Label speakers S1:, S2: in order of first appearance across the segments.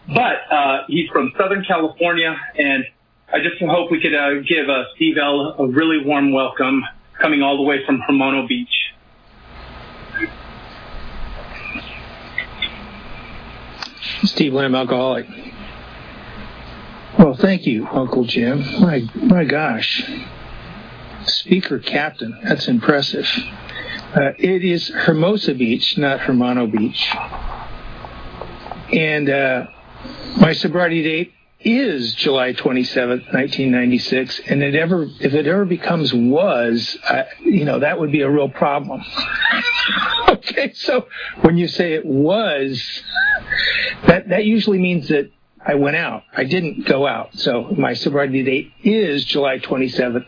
S1: But he's from Southern California, and I just hope we could give Steve L. a really warm welcome, coming all the way from Hermono Beach.
S2: Steve Lamb, alcoholic. Well, thank you, Uncle Jim. My gosh. Speaker captain, that's impressive. It is Hermosa Beach, not Hermano Beach. And my sobriety date is July 27th, 1996. And if it ever becomes was, that would be a real problem. Okay, so when you say it was, that usually means that I went out. I didn't go out. So my sobriety date is July 27th,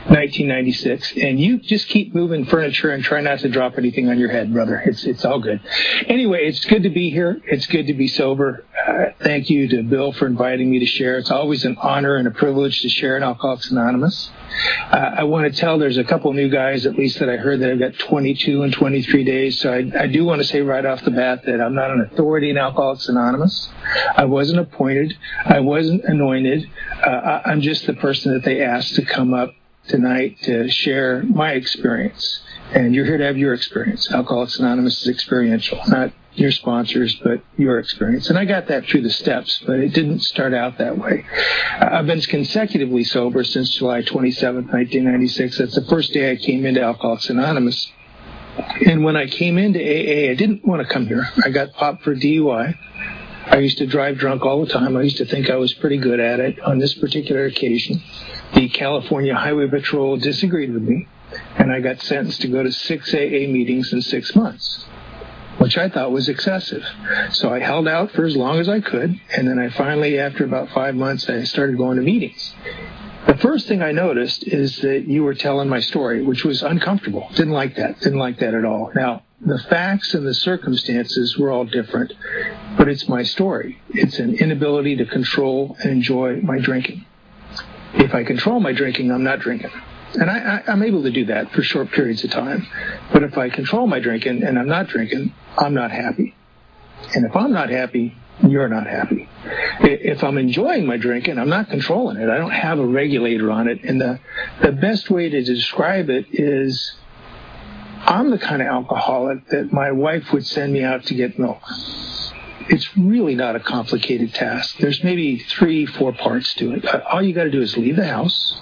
S2: 1996. And you just keep moving furniture and try not to drop anything on your head, brother. It's all good. Anyway, it's good to be here. It's good to be sober. Thank you to Bill for inviting me to share. It's always an honor and a privilege to share in Alcoholics Anonymous. I want to tell there's a couple new guys, at least that I heard, that have got 22 and 23 days. So I do want to say right off the bat that I'm not an authority in Alcoholics Anonymous. I wasn't appointed. I wasn't anointed. I'm just the person that they asked to come up tonight to share my experience. And you're here to have your experience. Alcoholics Anonymous is experiential, not your sponsors, but your experience. And I got that through the steps, but it didn't start out that way. I've been consecutively sober since July 27th, 1996. That's the first day I came into Alcoholics Anonymous. And when I came into AA, I didn't want to come here. I got popped for DUI. I used to drive drunk all the time. I used to think I was pretty good at it. On this particular occasion, the California Highway Patrol disagreed with me, and I got sentenced to go to 6 AA meetings in 6 months, which I thought was excessive. So I held out for as long as I could, and then I finally, after about 5 months, I started going to meetings. The first thing I noticed is that you were telling my story, which was uncomfortable. Didn't like that at all. Now, the facts and the circumstances were all different, but it's my story. It's an inability to control and enjoy my drinking. If I control my drinking, I'm not drinking. And I'm able to do that for short periods of time. But if I control my drinking and I'm not drinking, I'm not happy. And if I'm not happy, you're not happy. If I'm enjoying my drinking, I'm not controlling it. I don't have a regulator on it. And the best way to describe it is I'm the kind of alcoholic that my wife would send me out to get milk. It's really not a complicated task. There's maybe 3-4 parts to it. All you got to do is leave the house,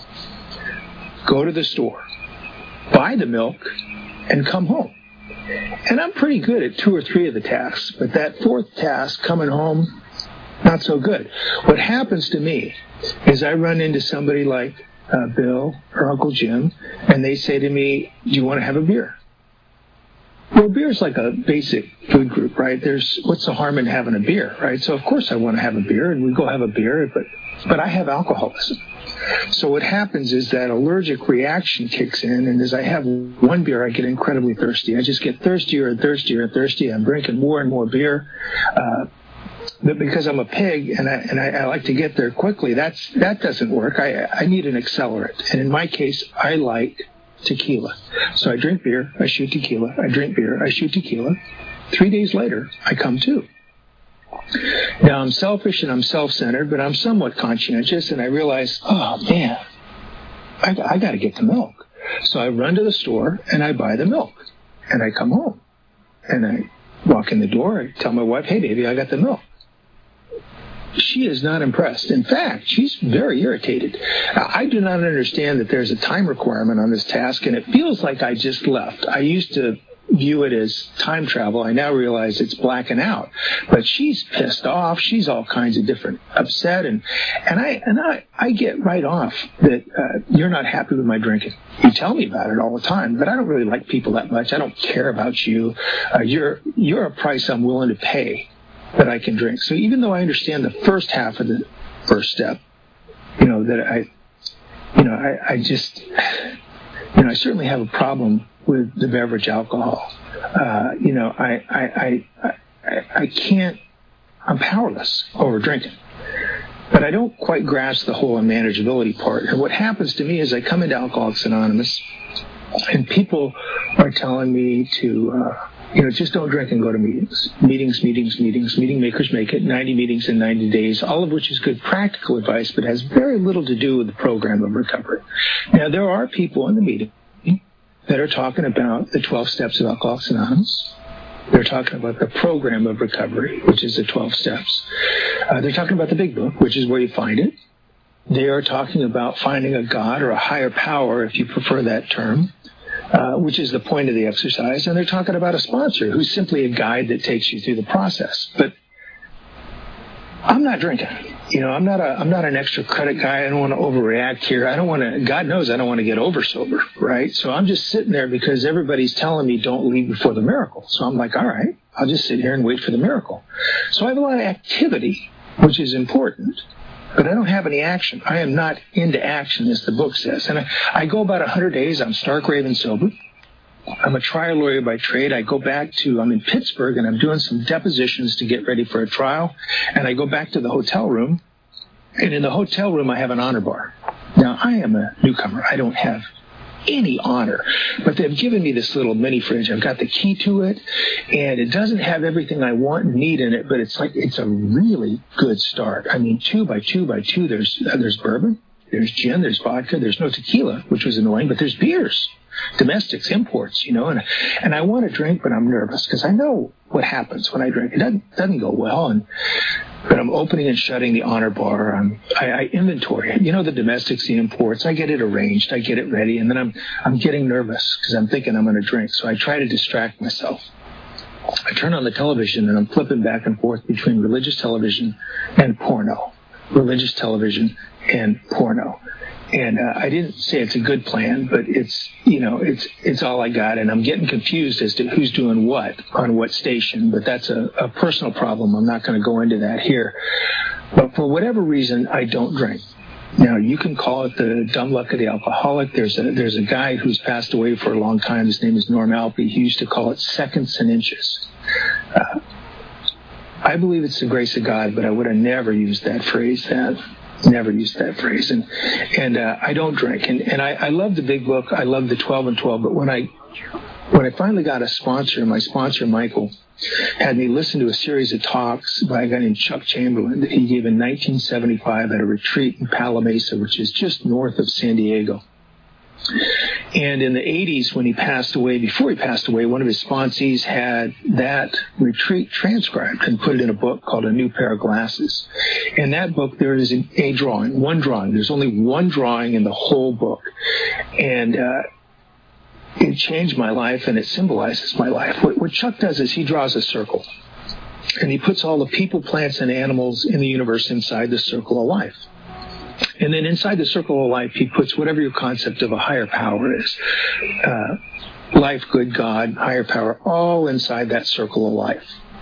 S2: go to the store, buy the milk, and come home. And I'm pretty good at 2 or 3 of the tasks, but that 4th task, coming home, not so good. What happens to me is I run into somebody like Bill or Uncle Jim, and they say to me, "Do you want to have a beer?" Well, beer's like a basic food group, right? What's the harm in having a beer, right? So of course I want to have a beer, and we go have a beer, but I have alcoholism. So what happens is that allergic reaction kicks in, and as I have one beer, I get incredibly thirsty. I just get thirstier and thirstier and thirstier. I'm drinking more and more beer. But because I'm a pig and I like to get there quickly, that doesn't work. I need an accelerant. And in my case, I like tequila. So I drink beer, I shoot tequila. I drink beer, I shoot tequila. 3 days later, I come to. Now, I'm selfish and I'm self-centered, but I'm somewhat conscientious, and I realize, oh, man, I got to get the milk. So I run to the store, and I buy the milk, and I come home. And I walk in the door, I tell my wife, "Hey, baby, I got the milk." She is not impressed. In fact, she's very irritated. I do not understand that there's a time requirement on this task, and it feels like I just left. I used to view it as time travel. I now realize it's blacking out. But she's pissed off. She's all kinds of different, upset, and I get right off that you're not happy with my drinking. You tell me about it all the time, but I don't really like people that much. I don't care about you. You're a price I'm willing to pay that I can drink. So even though I understand the first half of the first step, I certainly have a problem with the beverage alcohol. I can't, I'm powerless over drinking. But I don't quite grasp the whole unmanageability part. And what happens to me is I come into Alcoholics Anonymous, and people are telling me to Just don't drink and go to meetings. Meeting makers make it, 90 meetings in 90 days, all of which is good practical advice, but has very little to do with the program of recovery. Now, there are people in the meeting that are talking about the 12 steps of Alcoholics Anonymous. They're talking about the program of recovery, which is the 12 steps. They're talking about the big book, which is where you find it. They are talking about finding a God or a higher power, if you prefer that term, which is the point of the exercise. And they're talking about a sponsor who's simply a guide that takes you through the process. But I'm not drinking. I'm not an extra credit guy. I don't want to overreact here. God knows I don't want to get over sober, right? So I'm just sitting there because everybody's telling me don't leave before the miracle. So I'm like, all right, I'll just sit here and wait for the miracle. So I have a lot of activity, which is important, but I don't have any action. I am not into action, as the book says. And I go about 100 days. I'm stark raving sober. I'm a trial lawyer by trade. I'm in Pittsburgh, and I'm doing some depositions to get ready for a trial. And I go back to the hotel room, and in the hotel room, I have an honor bar. Now, I am a newcomer. I don't have any honor, but they've given me this little mini fridge. I've got the key to it, and it doesn't have everything I want and need in it, but it's a really good start. I mean, 2 by 2 by 2, there's bourbon, there's gin, there's vodka, there's no tequila, which was annoying, but there's beers. Domestics, imports, and I want to drink, but I'm nervous because I know what happens when I drink. It doesn't go well, but I'm opening and shutting the honor bar. I inventory it. The domestics, the imports. I get it arranged. I get it ready, and then I'm getting nervous because I'm thinking I'm going to drink. So I try to distract myself. I turn on the television, and I'm flipping back and forth between religious television and porno. Religious television and porno. And I didn't say it's a good plan, but it's all I got, and I'm getting confused as to who's doing what on what station. But that's a personal problem. I'm not going to go into that here. But for whatever reason, I don't drink. Now, you can call it the dumb luck of the alcoholic. There's a guy who's passed away for a long time. His name is Norm Alpe. He used to call it seconds and inches. I believe it's the grace of God, but I would have never used that phrase. Never used that phrase. And I don't drink. And I love the big book. I love the 12 and 12. But when I finally got a sponsor, my sponsor, Michael, had me listen to a series of talks by a guy named Chuck Chamberlain that he gave in 1975 at a retreat in Palo Mesa, which is just north of San Diego. And in the 80s, when he passed away, before he passed away, one of his sponsees had that retreat transcribed and put it in a book called A New Pair of Glasses. In that book, there is a drawing, one drawing. There's only one drawing in the whole book. And it changed my life, and it symbolizes my life. What Chuck does is he draws a circle, and he puts all the people, plants, and animals in the universe inside the circle of life. And then inside the circle of life, he puts whatever your concept of a higher power is. Life, good, God, higher power, all inside that circle of life.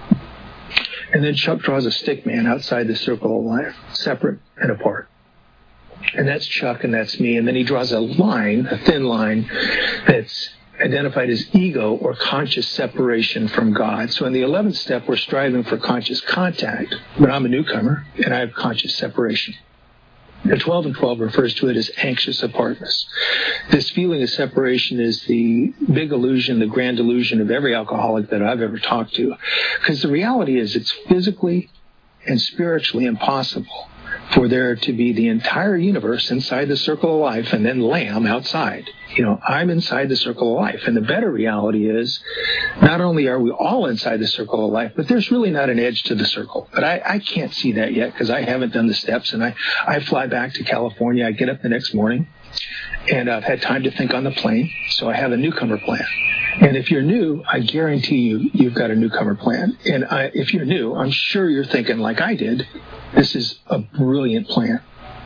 S2: And then Chuck draws a stick man outside the circle of life, separate and apart. And that's Chuck, and that's me. And then he draws a line, a thin line, that's identified as ego or conscious separation from God. So in the 11th step, we're striving for conscious contact, but I'm a newcomer, and I have conscious separation. The 12 and 12 refers to it as anxious apartness. This feeling of separation is the big illusion, the grand illusion of every alcoholic that I've ever talked to. Because the reality is it's physically and spiritually impossible for there to be the entire universe inside the circle of life and then lamb outside. I'm inside the circle of life. And the better reality is not only are we all inside the circle of life, but there's really not an edge to the circle. But I can't see that yet because I haven't done the steps. And I fly back to California. I get up the next morning, and I've had time to think on the plane. So I have a newcomer plan. And if you're new, I guarantee you've got a newcomer plan. And if you're new, I'm sure you're thinking like I did, this is a brilliant plan.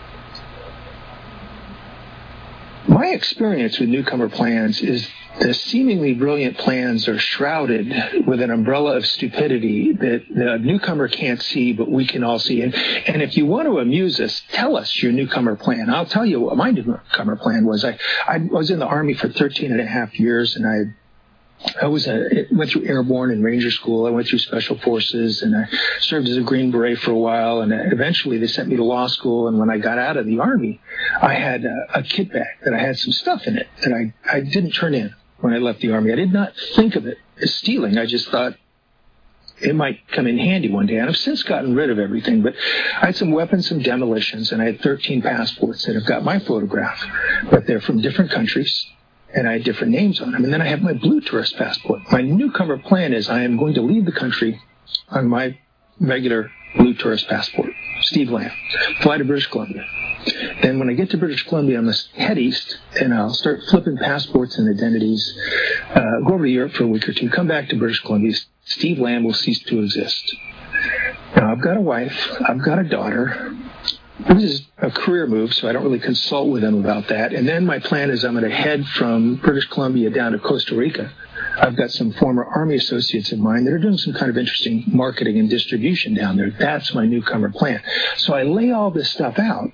S2: My experience with newcomer plans is the seemingly brilliant plans are shrouded with an umbrella of stupidity that the newcomer can't see, but we can all see. And if you want to amuse us, tell us your newcomer plan. I'll tell you what my newcomer plan was. I was in the Army for 13 and a half years, and I went through airborne and ranger school. I went through special forces, and I served as a Green Beret for a while. And eventually they sent me to law school. And when I got out of the Army, I had a kit bag that I had some stuff in it that I didn't turn in when I left the Army. I did not think of it as stealing. I just thought it might come in handy one day. And I've since gotten rid of everything, but I had some weapons, some demolitions, and I had 13 passports that have got my photograph, but they're from different countries, and I had different names on them. And then I have my blue tourist passport. My newcomer plan is I am going to leave the country on my regular blue tourist passport, Steve Lamb, fly to British Columbia. Then when I get to British Columbia, I'm going to head east, and I'll start flipping passports and identities, go over to Europe for a week or two, come back to British Columbia. Steve Lamb will cease to exist. Now, I've got a wife. I've got a daughter. This is a career move, so I don't really consult with them about that. And then my plan is I'm going to head from British Columbia down to Costa Rica. I've got some former Army associates of mine that are doing some kind of interesting marketing and distribution down there. That's my newcomer plan. So I lay all this stuff out.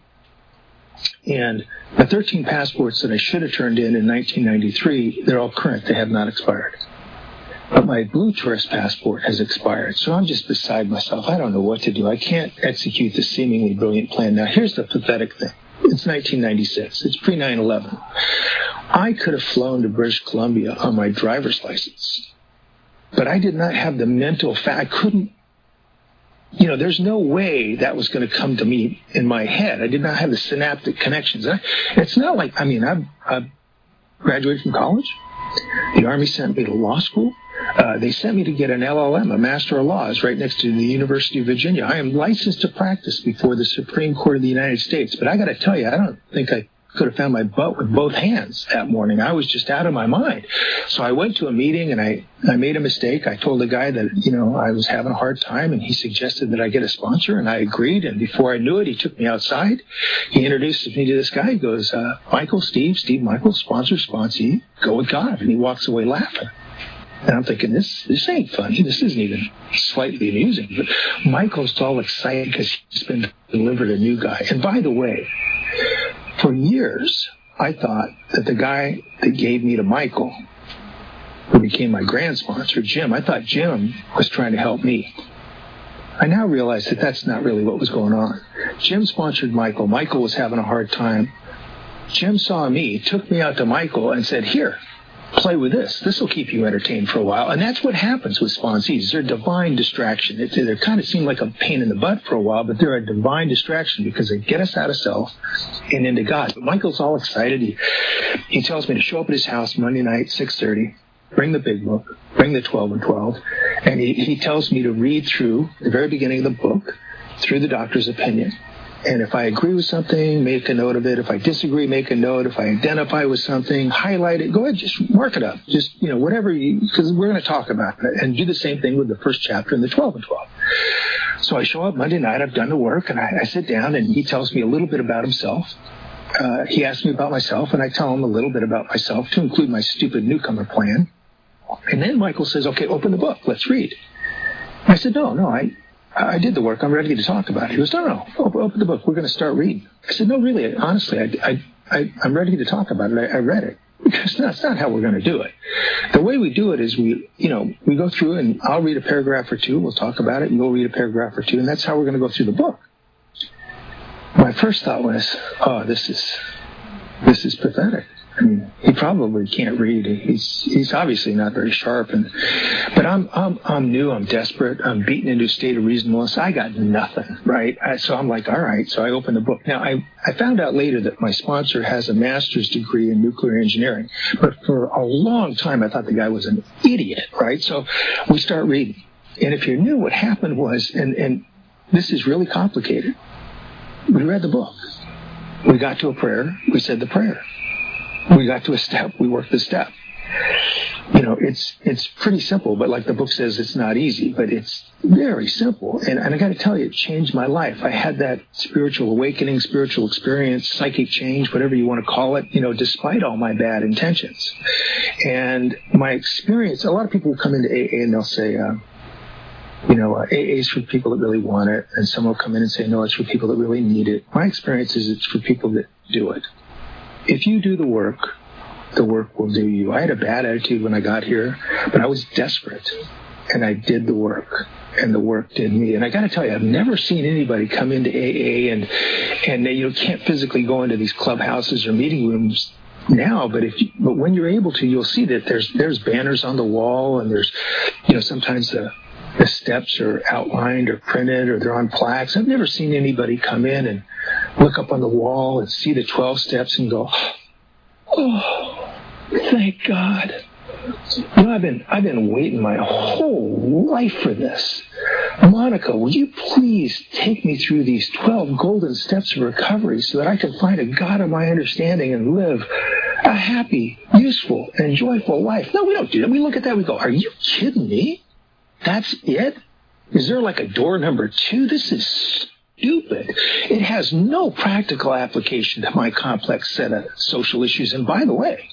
S2: And the 13 passports that I should have turned in 1993, they're all current. They have not expired. But my blue tourist passport has expired. So I'm just beside myself. I don't know what to do. I can't execute this seemingly brilliant plan. Now, here's the pathetic thing. It's 1996. It's pre-9/11. I could have flown to British Columbia on my driver's license. But I did not have the mental fact. I couldn't. There's no way that was going to come to me in my head. I did not have the synaptic connections. It's not like, I graduated from college. The Army sent me to law school. They sent me to get an LLM, a Master of Laws, right next to the University of Virginia. I am licensed to practice before the Supreme Court of the United States. But I got to tell you, I don't think I could have found my butt with both hands that morning. I was just out of my mind. So I went to a meeting, and I made a mistake. I told the guy that, I was having a hard time, and he suggested that I get a sponsor, and I agreed. And before I knew it, he took me outside. He introduced me to this guy. He goes, Michael, Steve Michael, sponsor, sponsee, go with God. And he walks away laughing. And I'm thinking, this ain't funny. This isn't even slightly amusing. But Michael's all excited because he's been delivered a new guy. And by the way, for years, I thought that the guy that gave me to Michael, who became my grand sponsor, Jim, I thought Jim was trying to help me. I now realize that that's not really what was going on. Jim sponsored Michael. Michael was having a hard time. Jim saw me, took me out to Michael, and said, here, play with this. This will keep you entertained for a while. And that's what happens with sponsees. They're a divine distraction. They kind of seem like a pain in the butt for a while, but they're a divine distraction because they get us out of self and into God. But Michael's all excited. He tells me to show up at his house Monday night, 6:30, bring the big book, bring the 12 and 12, and he tells me to read through the very beginning of the book, through the doctor's opinion. And if I agree with something, make a note of it. If I disagree, make a note. If I identify with something, highlight it. Go ahead, just mark it up. Just, whatever because we're going to talk about it. And do the same thing with the first chapter in the 12 and 12. So I show up Monday night. I've done the work, and I sit down, and he tells me a little bit about himself. He asks me about myself, and I tell him a little bit about myself to include my stupid newcomer plan. And then Michael says, okay, open the book. Let's read. I said, no, I did the work. I'm ready to talk about it. He goes, no, open the book. We're going to start reading. I said, no, really, honestly, I'm ready to talk about it. I read it. Because that's not how we're going to do it. The way we do it is we go through, and I'll read a paragraph or two. We'll talk about it, and you'll read a paragraph or two, and that's how we're going to go through the book. My first thought was, this is pathetic. I mean, he probably can't read. He's obviously not very sharp. But I'm new. I'm desperate. I'm beaten into a state of reasonableness. I got nothing, right? So I'm like, all right. So I opened the book. Now, I found out later that my sponsor has a master's degree in nuclear engineering. But for a long time, I thought the guy was an idiot, right? So we start reading. And if you're new, what happened was, and this is really complicated, we read the book. We got to a prayer. We said the prayer. We got to a step. We worked the step. It's pretty simple, but like the book says, it's not easy, but it's very simple. And I got to tell you, it changed my life. I had that spiritual awakening, spiritual experience, psychic change, whatever you want to call it, despite all my bad intentions. And my experience, a lot of people come into AA and they'll say, AA is for people that really want it. And some will come in and say, no, it's for people that really need it. My experience is it's for people that do it. If you do the work will do you. I had a bad attitude when I got here, but I was desperate, and I did the work, and the work did me. And I got to tell you, I've never seen anybody come into AA and they can't physically go into these clubhouses or meeting rooms now, but when you're able to, you'll see that there's banners on the wall, and there's, sometimes the steps are outlined or printed, or they're on plaques. I've never seen anybody come in and look up on the wall and see the 12 steps and go, "Oh, thank God." I've been waiting my whole life for this. Monica, will you please take me through these 12 golden steps of recovery so that I can find a God of my understanding and live a happy, useful, and joyful life? No, we don't do that. We look at that, we go, "Are you kidding me? That's it? Is there like a door number 2? This is stupid. It has no practical application to my complex set of social issues." And by the way,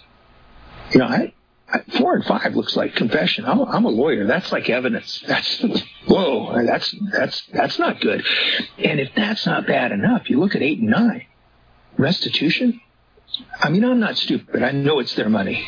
S2: 4 and 5 looks like confession. I'm a lawyer. That's like evidence. Whoa, that's not good. And if that's not bad enough, you look at 8 and 9. Restitution? I'm not stupid. I know it's their money.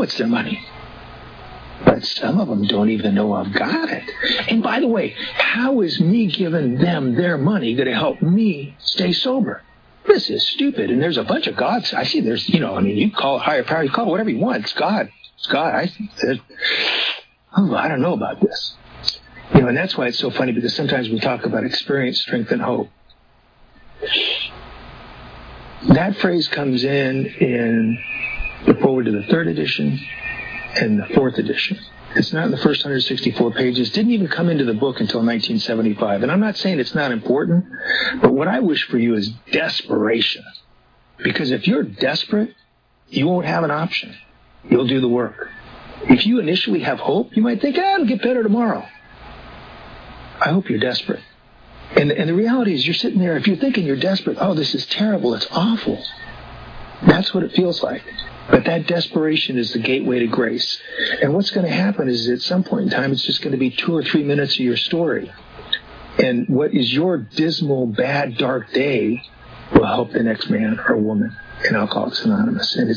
S2: But some of them don't even know I've got it. And by the way, how is me giving them their money going to help me stay sober? This is stupid. And there's a bunch of gods. I see there's, you call it higher power, you call it whatever you want. It's God. It's God. I don't know about this. And that's why it's so funny, because sometimes we talk about experience, strength, and hope. That phrase comes in the forward to the 3rd edition and the 4th edition. It's not in the first 164 pages. Didn't even come into the book until 1975. And I'm not saying it's not important, but what I wish for you is desperation. Because if you're desperate, you won't have an option. You'll do the work. If you initially have hope, you might think, it'll get better tomorrow. I hope you're desperate. And the reality is, you're sitting there, if you're thinking you're desperate, this is terrible, it's awful. That's what it feels like. But that desperation is the gateway to grace. And what's going to happen is, at some point in time, it's just going to be 2 or 3 minutes of your story. And what is your dismal, bad, dark day will help the next man or woman in Alcoholics Anonymous. And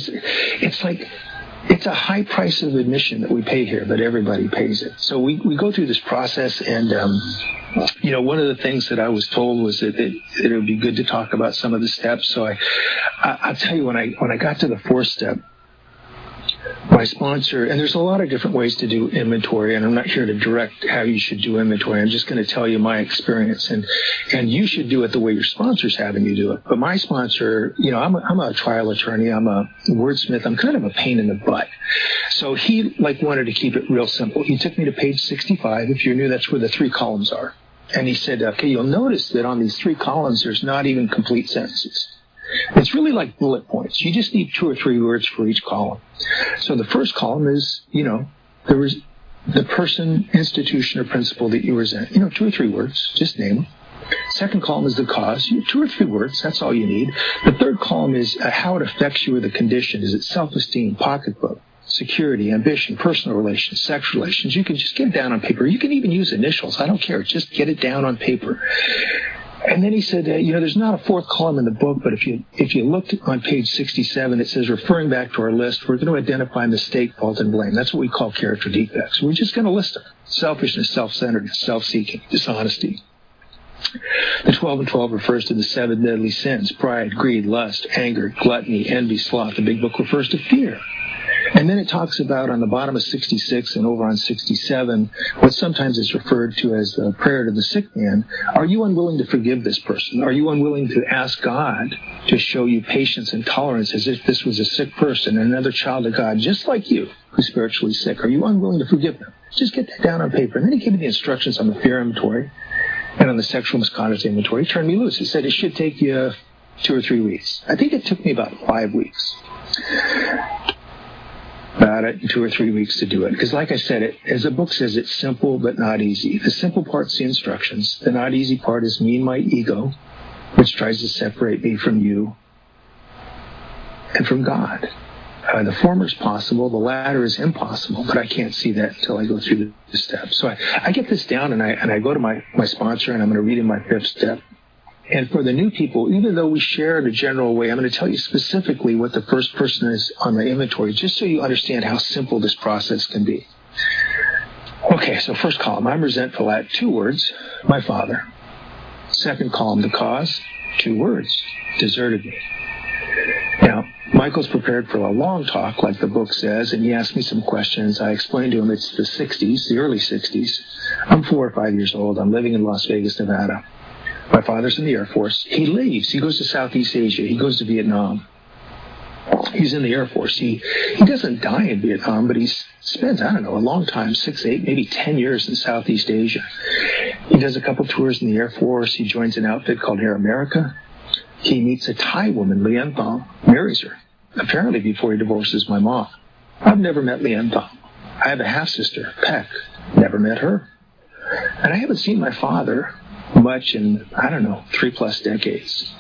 S2: it's a high price of admission that we pay here, but everybody pays it. So we go through this process, and one of the things that I was told was that it would be good to talk about some of the steps. So I'll tell you, when I got to the 4th step, my sponsor, and there's a lot of different ways to do inventory, and I'm not here to direct how you should do inventory. I'm just going to tell you my experience, and you should do it the way your sponsor's having you do it. But my sponsor, I'm a trial attorney, I'm a wordsmith, I'm kind of a pain in the butt. So he wanted to keep it real simple. He took me to page 65. If you're new, that's where the 3 columns are. And he said, okay, you'll notice that on these 3 columns, there's not even complete sentences. It's really like bullet points. You just need 2 or 3 words for each column. So the first column is, there was the person, institution, or principle that you resent. 2 or 3 words, just name them. Second column is the cause. 2 or 3 words, that's all you need. The third column is how it affects you or the condition. Is it self-esteem, pocketbook, security, ambition, personal relations, sex relations? You can just get it down on paper. You can even use initials. I don't care. Just get it down on paper. And then he said, there's not a 4th column in the book, but if you looked on page 67, it says, referring back to our list, we're going to identify mistake, fault, and blame. That's what we call character defects. We're just going to list them. Selfishness, self-centeredness, self-seeking, dishonesty. The 12 and 12 refers to the 7 deadly sins: pride, greed, lust, anger, gluttony, envy, sloth. The big book refers to fear. And then it talks about, on the bottom of 66 and over on 67, what sometimes is referred to as the prayer to the sick man. Are you unwilling to forgive this person? Are you unwilling to ask God to show you patience and tolerance as if this was a sick person, another child of God, just like you, who's spiritually sick? Are you unwilling to forgive them? Just get that down on paper. And then he gave me the instructions on the fear inventory and on the sexual misconduct inventory. He turned me loose. He said it should take you 2 or 3 weeks. I think it took me about 5 weeks. About it in 2 or 3 weeks to do it. Because like I said, as the book says, it's simple but not easy. The simple part's the instructions. The not easy part is me and my ego, which tries to separate me from you and from God. The former is possible. The latter is impossible, but I can't see that until I go through the steps. So I get this down, and I go to my sponsor, and I'm going to read in my 5th step. And for the new people, even though we share in a general way, I'm going to tell you specifically what the first person is on the inventory, just so you understand how simple this process can be. Okay, so first column, I'm resentful at 2 words, my father. Second column, the cause, 2 words, deserted me. Now, Michael's prepared for a long talk, like the book says, and he asked me some questions. I explained to him it's the 60s, the early 60s. I'm 4 or 5 years old. I'm living in Las Vegas, Nevada. My father's in the Air Force. He leaves. He goes to Southeast Asia. He goes to Vietnam. He's in the Air Force. He doesn't die in Vietnam, but he spends, a long time, 6, 8, maybe 10 years in Southeast Asia. He does a couple tours in the Air Force. He joins an outfit called Air America. He meets a Thai woman, Lien Thong, marries her, apparently before he divorces my mom. I've never met Lien Thong. I have a half-sister, Peck. Never met her. And I haven't seen my father much in, 3+ decades.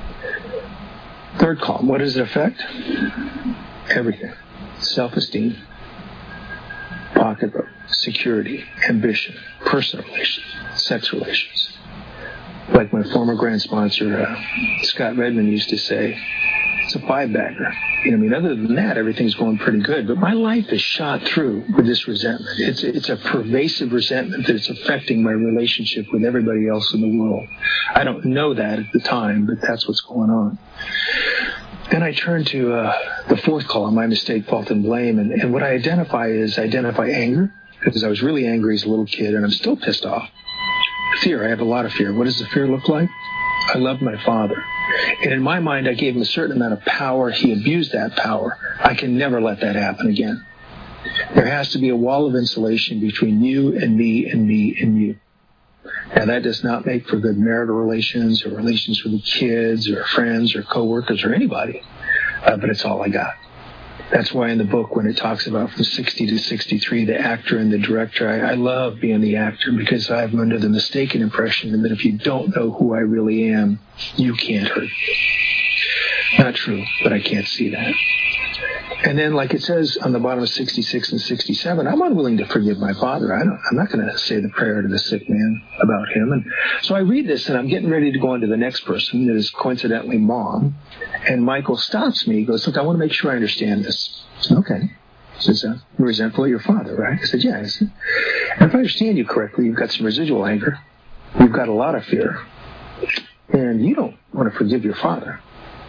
S2: Third column, what does it affect? Everything. Self-esteem, pocketbook, security, ambition, personal relations, sex relations. Like my former grant sponsor, Scott Redmond, used to say, it's a 5-bagger. Other than that, everything's going pretty good. But my life is shot through with this resentment. It's a pervasive resentment that it's affecting my relationship with everybody else in the world. I don't know that at the time, but that's what's going on. Then I turn to the fourth column, my mistake, fault, and blame. And what I identify anger, because I was really angry as a little kid, and I'm still pissed off. Fear, I have a lot of fear. What does the fear look like? I loved my father. And in my mind, I gave him a certain amount of power. He abused that power. I can never let that happen again. There has to be a wall of insulation between you and me and me and you. Now, that does not make for good marital relations or relations with the kids or friends or coworkers or anybody. But it's all I got. That's why in the book, when it talks about from 60 to 63, the actor and the director, I love being the actor because I'm under the mistaken impression that if you don't know who I really am, you can't hurt me. Not true, but I can't see that. And then, like it says on the bottom of 66 and 67, I'm unwilling to forgive my father. I'm not going to say the prayer to the sick man about him. And so I read this, and I'm getting ready to go on to the next person that is coincidentally Mom. And Michael stops me. He goes, look, I want to make sure I understand this. I said, okay. He says, you're resentful of your father, right? I said, yeah. I said, and if I understand you correctly, you've got some residual anger. You've got a lot of fear. And you don't want to forgive your father.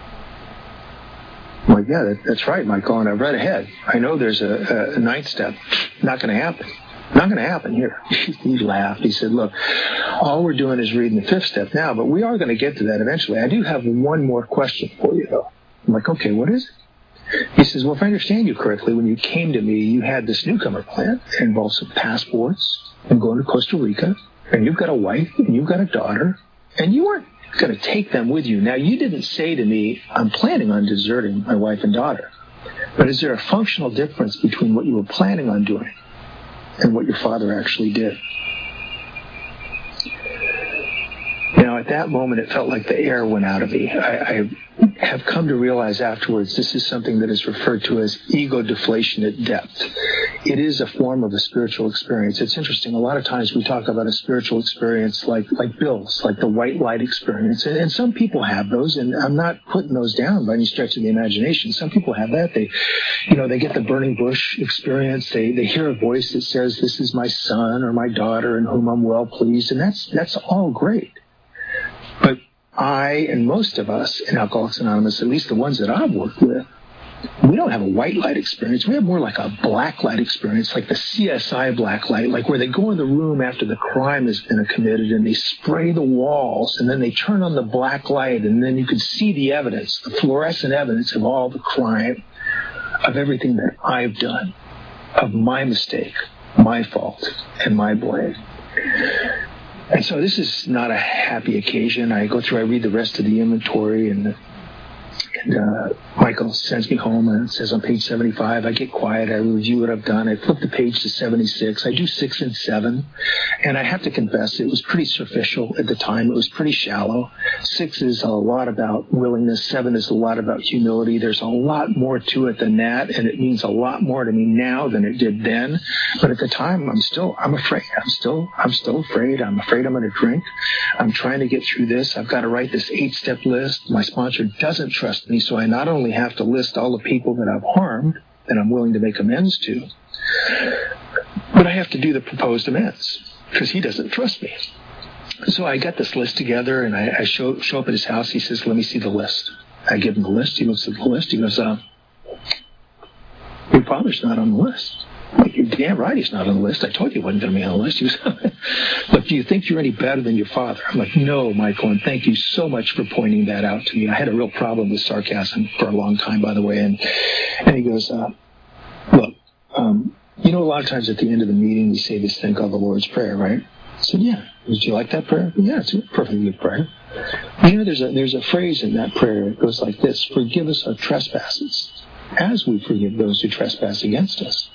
S2: I'm like, yeah, that's right, Michael, and I've read ahead. I know there's a ninth step. Not going to happen. Not going to happen here. He laughed. He said, look, all we're doing is reading the fifth step now, but we are going to get to that eventually. I do have one more question for you, though. I'm like, okay, what is it? He says, well, if I understand you correctly, when you came to me, you had this newcomer plan. It involves some passports and going to Costa Rica, and you've got a wife, and you've got a daughter, and you weren't going to take them with you. Now, you didn't say to me, I'm planning on deserting my wife and daughter. But is there a functional difference between what you were planning on doing and what your father actually did? Now, at that moment, it felt like the air went out of me. I have come to realize afterwards this is something that is referred to as ego deflation at depth. It is a form of a spiritual experience. It's interesting. A lot of times we talk about a spiritual experience like Bill's, like the white light experience. And some people have those, and I'm not putting those down by any stretch of the imagination. Some people have that. They get the burning bush experience. They hear a voice that says, this is my son or my daughter in whom I'm well pleased. And that's all great. But I and most of us in Alcoholics Anonymous, at least the ones that I've worked with, we don't have a white light experience. We have more like a black light experience, like the CSI black light, like where they go in the room after the crime has been committed and they spray the walls and then they turn on the black light and then you can see the evidence, the fluorescent evidence of all the crime, of everything that I've done, of my mistake, my fault, and my blame. And so this is not a happy occasion. I read the rest of the inventory, and Michael sends me home, and it says on page 75, I get quiet, I review what I've done, I flip the page to 76, I do 6 and 7, and I have to confess, it was pretty superficial at the time, it was pretty shallow. 6 is a lot about willingness, 7 is a lot about humility, there's a lot more to it than that, and it means a lot more to me now than it did then, but at the time, I'm afraid, I'm still afraid, I'm afraid I'm going to drink, I'm trying to get through this, I've got to write this 8-step list, my sponsor doesn't trust me, so I not only have to list all the people that I've harmed that I'm willing to make amends to, but I have to do the proposed amends because he doesn't trust me. So I got this list together, and I show up at his house. He says, let me see the list. I give him the list. He looks at the list. He goes, your father's not on the list. I'm like, you're damn right he's not on the list. I told you he wasn't going to be on the list. He was, look, do you think you're any better than your father? I'm like, no, Michael, and thank you so much for pointing that out to me. I had a real problem with sarcasm for a long time, by the way. And he goes, look, you know, a lot of times at the end of the meeting, we say this thing called the Lord's Prayer, right? I said, yeah. Did you like that prayer? Yeah, it's a perfectly good prayer. You know, there's a phrase in that prayer. It goes like this: forgive us our trespasses as we forgive those who trespass against us.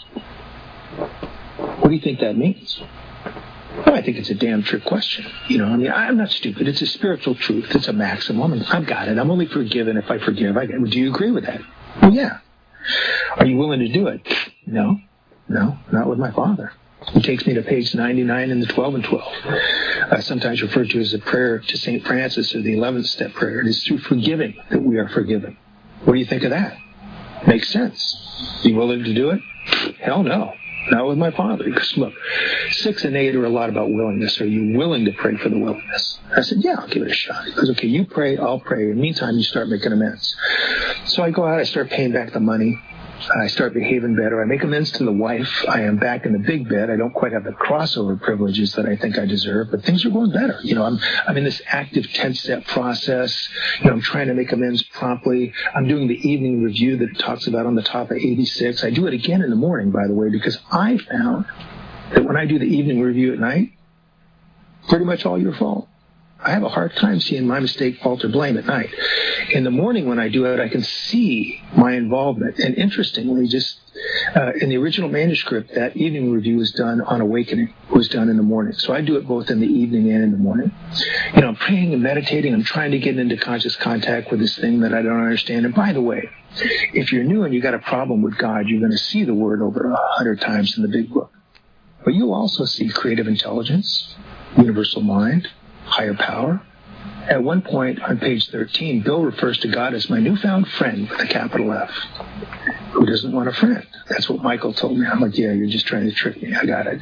S2: What do you think that means? Well, I think it's a damn trick question. You know, I mean, I'm not stupid. It's a spiritual truth. It's a maximum. I've got it. I'm only forgiven if I forgive. Do you agree with that? Well, yeah. Are you willing to do it? No, not with my father. He takes me to page 99 in the 12 and 12. Sometimes referred to as a prayer to St. Francis, or the 11th step prayer. It is through forgiving that we are forgiven. What do you think of that? Makes sense. You willing to do it? Hell no. Not with my father. Because look, 6 and 8 are a lot about willingness. Are you willing to pray for the willingness? I said, yeah, I'll give it a shot. He goes, okay, you pray, I'll pray. In the meantime, you start making amends. So I go out, I start paying back the money. I start behaving better. I make amends to the wife. I am back in the big bed. I don't quite have the crossover privileges that I think I deserve, but things are going better. You know, I'm in this active 10-step process. You know, I'm trying to make amends promptly. I'm doing the evening review that it talks about on the top of 86. I do it again in the morning, by the way, because I found that when I do the evening review at night, pretty much all your fault. I have a hard time seeing my mistake, fault, or blame at night. In the morning when I do it, I can see my involvement. And interestingly, just in the original manuscript, that evening review was done on awakening. It was done in the morning. So I do it both in the evening and in the morning. You know, I'm praying and meditating. I'm trying to get into conscious contact with this thing that I don't understand. And by the way, if you're new and you got a problem with God, you're going to see the word over 100 times in the big book. But you'll also see creative intelligence, universal mind, higher power. At one point on page 13, Bill refers to God as my newfound friend with a capital F. Who doesn't want a friend? That's what Michael told me. I'm like, yeah, you're just trying to trick me. I got it.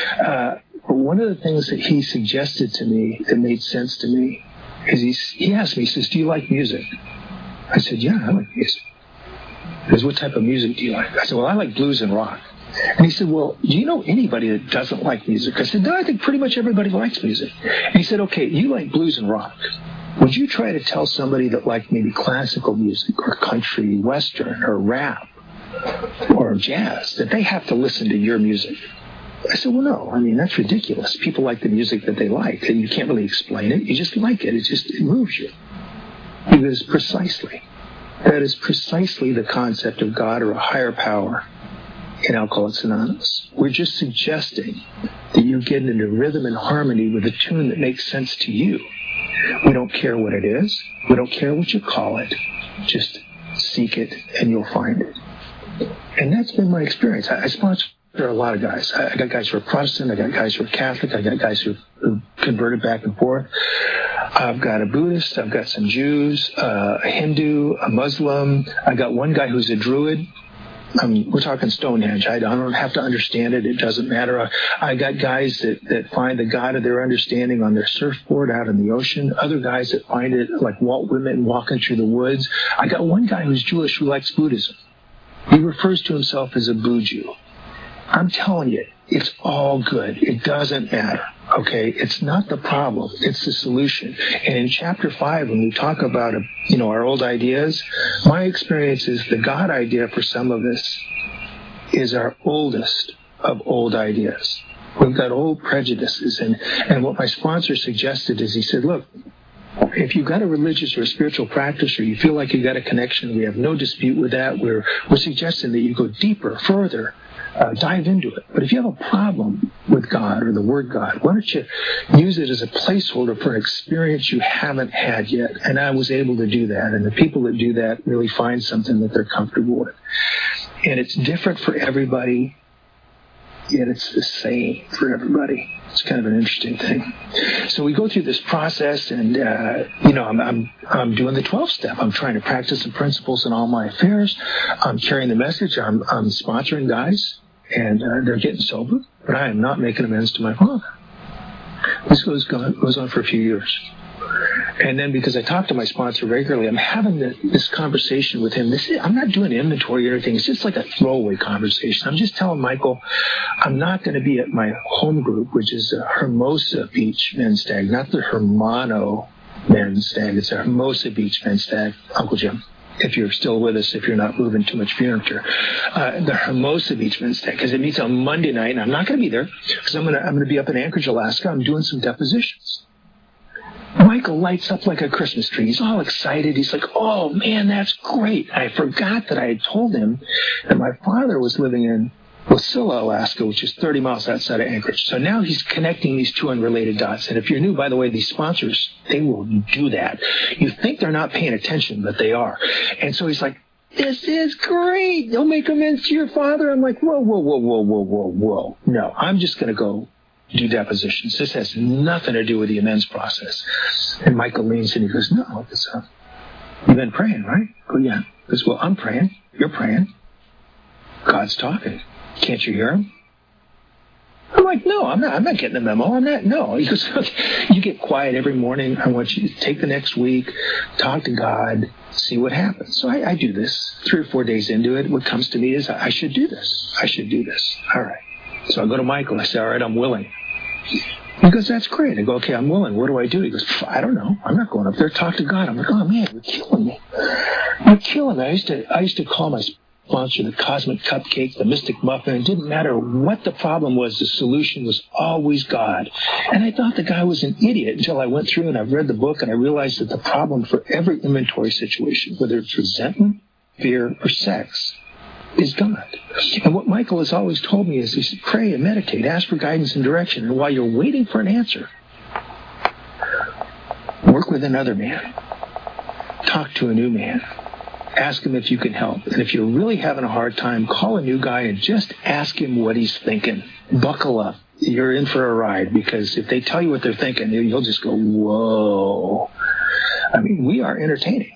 S2: But one of the things that he suggested to me that made sense to me is he asked me, he says, do you like music? I said, yeah, I like music. He goes, what type of music do you like? I said, well, I like blues and rock. And he said, well, do you know anybody that doesn't like music? I said, no, I think pretty much everybody likes music. And he said, okay, you like blues and rock. Would you try to tell somebody that liked maybe classical music or country, western, or rap, or jazz, that they have to listen to your music? I said, well, no. I mean, that's ridiculous. People like the music that they like, and you can't really explain it. You just like it. It moves you. He goes, precisely. That is precisely the concept of God or a higher power in Alcoholics Anonymous. We're just suggesting that you get into rhythm and harmony with a tune that makes sense to you. We don't care what it is. We don't care what you call it. Just seek it and you'll find it. And that's been my experience. I sponsor a lot of guys. I got guys who are Protestant. I got guys who are Catholic. I got guys who converted back and forth. I've got a Buddhist. I've got some Jews, a Hindu, a Muslim. I got one guy who's a Druid. We're talking Stonehenge. I don't have to understand it. It doesn't matter. I got guys that find the God of their understanding on their surfboard out in the ocean. Other guys that find it like Walt Whitman walking through the woods. I got one guy who's Jewish who likes Buddhism. He refers to himself as a Buju. I'm telling you, it's all good. It doesn't matter. Okay, it's not the problem. It's the solution. And in chapter 5, when we talk about, our old ideas, my experience is the God idea for some of us is our oldest of old ideas. We've got old prejudices. And what my sponsor suggested is he said, look, if you've got a religious or a spiritual practice or you feel like you've got a connection, we have no dispute with that. We're suggesting that you go deeper, further, dive into it. But if you have a problem with God or the word God, why don't you use it as a placeholder for an experience you haven't had yet? And I was able to do that. And the people that do that really find something that they're comfortable with. And it's different for everybody, yet it's the same for everybody. It's kind of an interesting thing. So we go through this process, and I'm doing the 12-step. I'm trying to practice the principles in all my affairs. I'm carrying the message. I'm sponsoring guys, and they're getting sober, but I am not making amends to my father. This goes on for a few years. And then because I talk to my sponsor regularly, I'm having this conversation with him. I'm not doing inventory or anything. It's just like a throwaway conversation. I'm just telling Michael I'm not going to be at my home group, which is a Hermosa Beach men's stag, not the Hermano men's stag. It's a Hermosa Beach men's stag, Uncle Jim. If you're still with us, if you're not moving too much furniture, the Hermosa Beach men's stag, because it meets on Monday night, and I'm not going to be there because I'm going to be up in Anchorage, Alaska. I'm doing some depositions. Michael lights up like a Christmas tree. He's all excited. He's like, oh, man, that's great. I forgot that I had told him that my father was living in Wasilla, Alaska, which is 30 miles outside of Anchorage. So now he's connecting these two unrelated dots. And if you're new, by the way, these sponsors, they will do that. You think they're not paying attention, but they are. And so he's like, this is great. You'll make amends to your father. I'm like, whoa. No, I'm just going to go do depositions. This has nothing to do with the amends process. And Michael leans in and he goes, no, you've been praying, right? Oh, yeah. He goes, well, I'm praying. You're praying. God's talking. Can't you hear him? I'm like, no, I'm not getting the memo. I'm not. No. He goes, okay, you get quiet every morning. I want you to take the next week, talk to God, see what happens. So I do this 3 or 4 days into it. What comes to me is I should do this. All right. So I go to Michael. I say, all right, I'm willing. He goes, that's great. I go, okay, I'm willing. What do I do? He goes, I don't know. I'm not going up there. Talk to God. I'm like, oh, man, you're killing me. You're killing me. I used to call my sponsor the Cosmic Cupcake, the Mystic Muffin. It didn't matter what the problem was. The solution was always God. And I thought the guy was an idiot until I went through and I read the book and I realized that the problem for every inventory situation, whether it's resentment, fear, or sex, is God. And what Michael has always told me is he said, pray and meditate, ask for guidance and direction. And while you're waiting for an answer, work with another man. Talk to a new man. Ask him if you can help. And if you're really having a hard time, call a new guy and just ask him what he's thinking. Buckle up. You're in for a ride, because if they tell you what they're thinking, you'll just go, whoa. I mean, we are entertaining.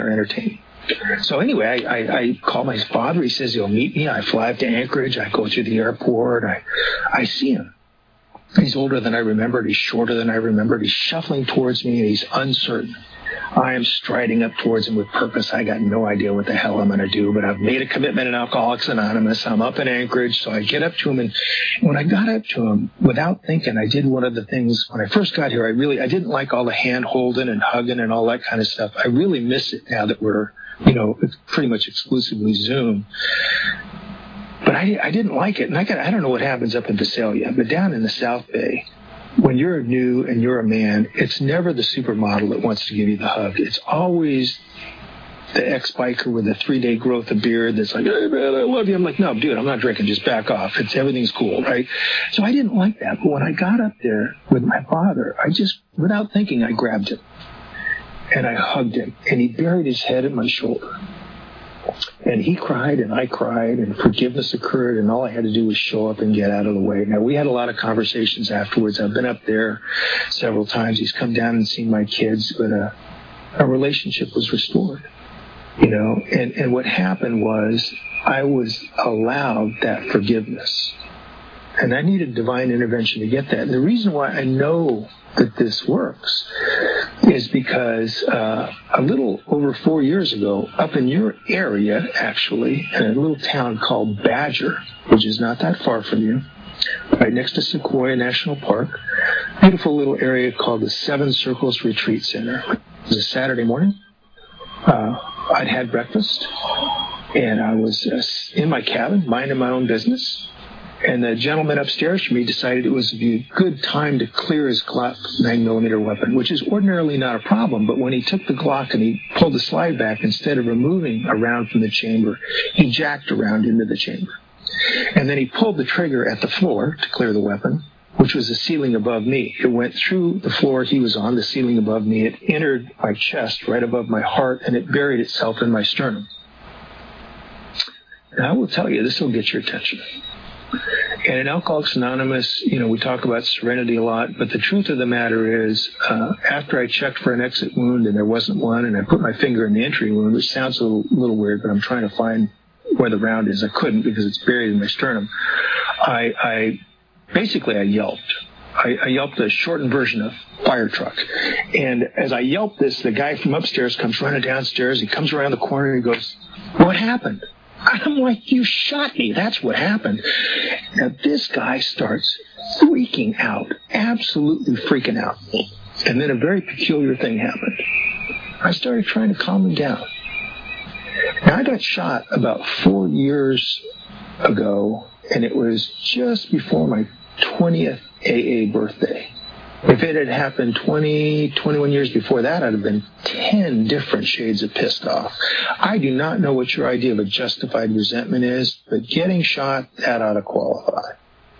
S2: So anyway, I call my father. He says he'll meet me. I fly up to Anchorage. I go to the airport. I see him. He's older than I remembered. He's shorter than I remembered. He's shuffling towards me, and he's uncertain. I am striding up towards him with purpose. I got no idea what the hell I'm going to do, but I've made a commitment in Alcoholics Anonymous. I'm up in Anchorage, so I get up to him, and when I got up to him, without thinking, I did one of the things. When I first got here, I didn't like all the hand-holding and hugging and all that kind of stuff. I really miss it now that we're, it's pretty much exclusively Zoom. But I didn't like it, and I don't know what happens up in Visalia, but down in the South Bay, when you're new and you're a man, it's never the supermodel that wants to give you the hug. It's always the ex-biker with a 3-day growth of beard that's like, hey, man, I love you. I'm like, no, dude, I'm not drinking. Just back off. Everything's cool, right? So I didn't like that. But when I got up there with my father, I just, without thinking, I grabbed him. And I hugged him. And he buried his head at my shoulder. And he cried and I cried and forgiveness occurred, and all I had to do was show up and get out of the way. Now, we had a lot of conversations afterwards. I've been up there several times. He's come down and seen my kids, but a relationship was restored, And what happened was I was allowed that forgiveness. And I needed divine intervention to get that. And the reason why I know that this works is because a little over 4 years ago, up in your area, actually, in a little town called Badger, which is not that far from you, right next to Sequoia National Park, beautiful little area called the Seven Circles Retreat Center. It was a Saturday morning. I'd had breakfast, and I was in my cabin, minding my own business. And the gentleman upstairs from me decided it was a good time to clear his Glock 9mm weapon, which is ordinarily not a problem. But when he took the Glock and he pulled the slide back, instead of removing a round from the chamber, he jacked a round into the chamber. And then he pulled the trigger at the floor to clear the weapon, which was the ceiling above me. It went through the floor he was on, the ceiling above me. It entered my chest right above my heart, and it buried itself in my sternum. And I will tell you, this will get your attention. And in Alcoholics Anonymous, we talk about serenity a lot, but the truth of the matter is, after I checked for an exit wound and there wasn't one, and I put my finger in the entry wound, which sounds a little weird, but I'm trying to find where the round is. I couldn't because it's buried in my sternum. I yelped. I yelped a shortened version of fire truck. And as I yelped this, the guy from upstairs comes running downstairs. He comes around the corner and he goes, "What happened?" I'm like, "You shot me. That's what happened." Now, this guy starts freaking out, absolutely freaking out. And then a very peculiar thing happened. I started trying to calm him down. Now, I got shot about 4 years ago, and it was just before my 20th AA birthday. If it had happened 21 years before that, I'd have been 10 different shades of pissed off. I do not know what your idea of a justified resentment is, but getting shot, that ought to qualify.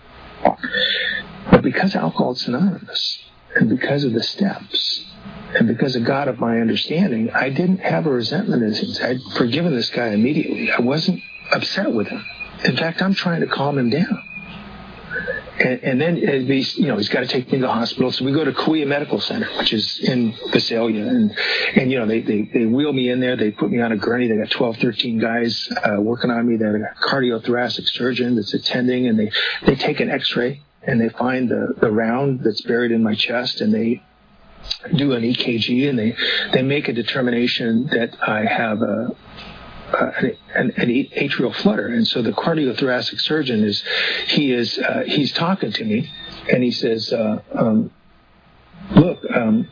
S2: But because Alcoholics Anonymous, and because of the steps, and because of God of my understanding, I didn't have a resentment. I'd forgiven this guy immediately. I wasn't upset with him. In fact, I'm trying to calm him down. And then he's got to take me to the hospital. So we go to Kauai Medical Center, which is in Visalia. And they wheel me in there. They put me on a gurney. They got 12, 13 guys working on me. They have a cardiothoracic surgeon that's attending. And they take an x-ray and they find the round that's buried in my chest. And they do an EKG and they make a determination that I have an atrial flutter. And so the cardiothoracic surgeon he's talking to me and he says, "Look,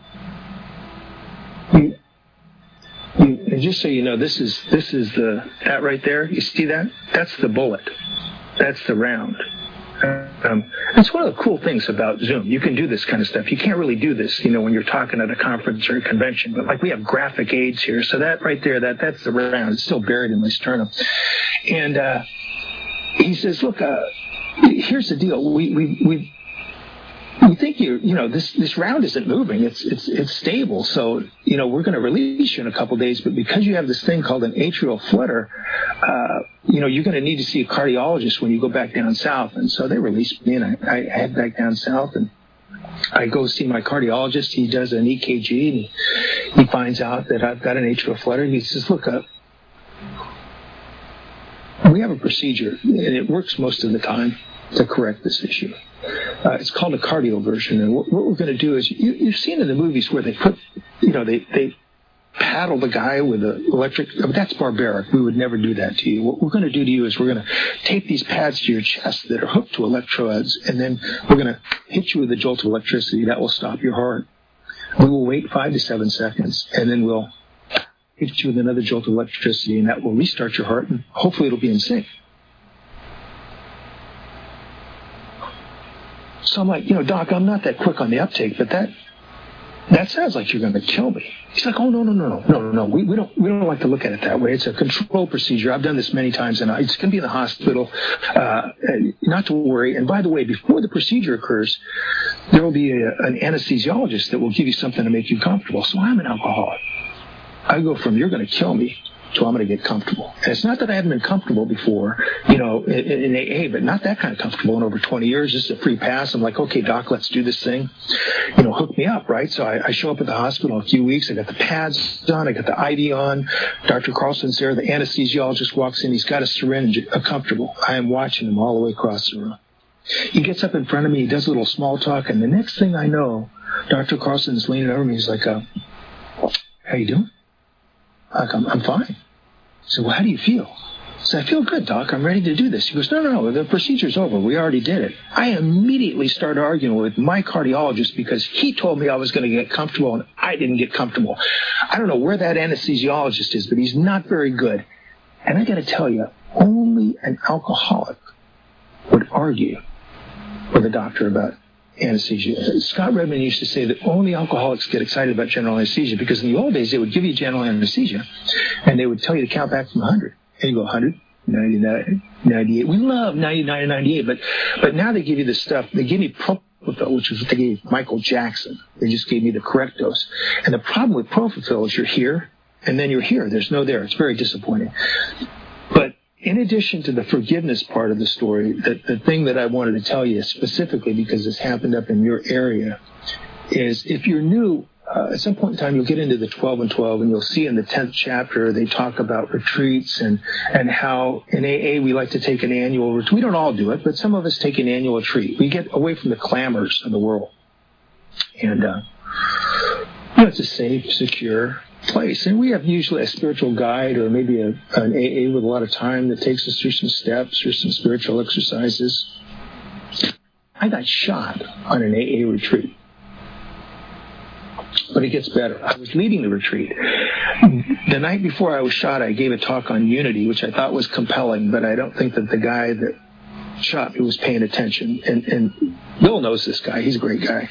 S2: and just so you know, this is that right there. You see that? That's the bullet. That's the round." That's one of the cool things about Zoom. You can do this kind of stuff. You can't really do this, when you're talking at a conference or a convention, but like we have graphic aids here. So that right there, that's the round. It's still buried in my sternum. And he says, "Look, here's the deal. We think this round isn't moving. It's stable. So, we're going to release you in a couple days, but because you have this thing called an atrial flutter, you're going to need to see a cardiologist when you go back down south." And so they released me, and I head back down south, and I go see my cardiologist. He does an EKG, and he finds out that I've got an atrial flutter. He says, "Look, we have a procedure, and it works most of the time to correct this issue. It's called a cardioversion, and what we're going to do is, you've seen in the movies where they put, they paddle the guy with the electric. That's barbaric. We would never do that to you. What we're going to do to you is we're going to tape these pads to your chest that are hooked to electrodes, and then we're going to hit you with a jolt of electricity that will stop your heart. We will wait 5 to 7 seconds, and then we'll hit you with another jolt of electricity, and that will restart your heart, and hopefully it'll be in sync." So I'm like, "Doc, I'm not that quick on the uptake, but that sounds like you're going to kill me." He's like, "Oh, no. We don't like to look at it that way. It's a controlled procedure. I've done this many times, and it's going to be in the hospital. Not to worry. And by the way, before the procedure occurs, there will be an anesthesiologist that will give you something to make you comfortable." So I'm an alcoholic. I go from "you're going to kill me" to "I'm going to get comfortable." And it's not that I haven't been comfortable before, in AA, but not that kind of comfortable in over 20 years. This is a free pass. I'm like, "Okay, Doc, let's do this thing. Hook me up," right? So I show up at the hospital in a few weeks. I got the pads on. I got the IV on. Dr. Carlson's there. The anesthesiologist walks in. He's got a syringe, comfortable. I am watching him all the way across the room. He gets up in front of me. He does a little small talk. And the next thing I know, Dr. Carlson's leaning over me. He's like, "How you doing?" I'm fine. So, "Well, how do you feel?" I said, "I feel good, Doc. I'm ready to do this." He goes, No. The procedure's over. We already did it." I immediately started arguing with my cardiologist because he told me I was going to get comfortable, and I didn't get comfortable. I don't know where that anesthesiologist is, but he's not very good. And I got to tell you, only an alcoholic would argue with a doctor about anesthesia. Scott Redmond used to say that only alcoholics get excited about general anesthesia because in the old days they would give you general anesthesia and they would tell you to count back from 100. And you go 100, 99, 98. We love 99 and 98, but now they give you this stuff. They give me Propofol, which is what they gave Michael Jackson. They just gave me the correct dose. And the problem with Propofol is you're here and then you're here. There's no there. It's very disappointing. But in addition to the forgiveness part of the story, the thing that I wanted to tell you specifically because this happened up in your area is if you're new, at some point in time, you'll get into the 12 and 12, and you'll see in the 10th chapter, they talk about retreats and how in AA we like to take an annual retreat. We don't all do it, but some of us take an annual retreat. We get away from the clamors of the world. And, it's a safe, secure place. And we have usually a spiritual guide or maybe an AA with a lot of time that takes us through some steps or some spiritual exercises. I got shot on an AA retreat. But it gets better. I was leading the retreat. The night before I was shot, I gave a talk on unity, which I thought was compelling, but I don't think that the guy that shot me was paying attention. And Bill knows this guy. He's a great guy.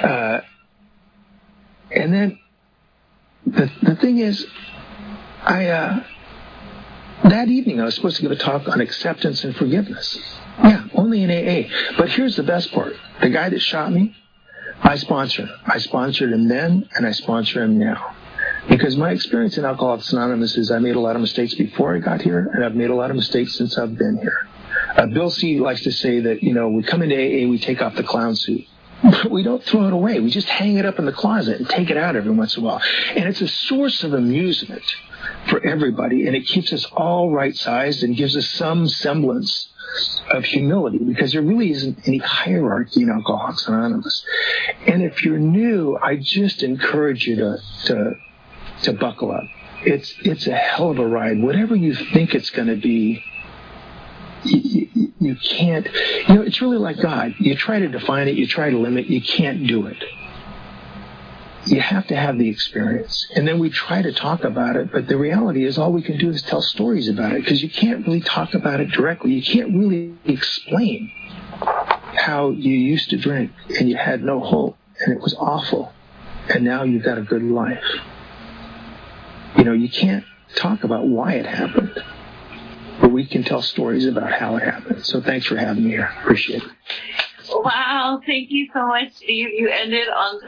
S2: And then the thing is, that evening I was supposed to give a talk on acceptance and forgiveness. Yeah, only in AA. But here's the best part. The guy that shot me, I sponsor him. I sponsored him then, and I sponsor him now. Because my experience in Alcoholics Anonymous is I made a lot of mistakes before I got here, and I've made a lot of mistakes since I've been here. Bill C. likes to say that, we come into AA, we take off the clown suit. But we don't throw it away. We just hang it up in the closet and take it out every once in a while. And it's a source of amusement for everybody, and it keeps us all right-sized and gives us some semblance of humility, because there really isn't any hierarchy in Alcoholics Anonymous. And if you're new, I just encourage you to buckle up. It's a hell of a ride. Whatever you think it's going to be, you can't. It's really like God. You try to define it, you try to limit, you can't do it. You have to have the experience. And then we try to talk about it, but the reality is all we can do is tell stories about it, because you can't really talk about it directly. You can't really explain how you used to drink and you had no hope and it was awful, and now you've got a good life. You can't talk about why it happened, but we can tell stories about how it happened. So thanks for having me here. Appreciate it.
S3: Wow. Thank you so much, Steve. You ended on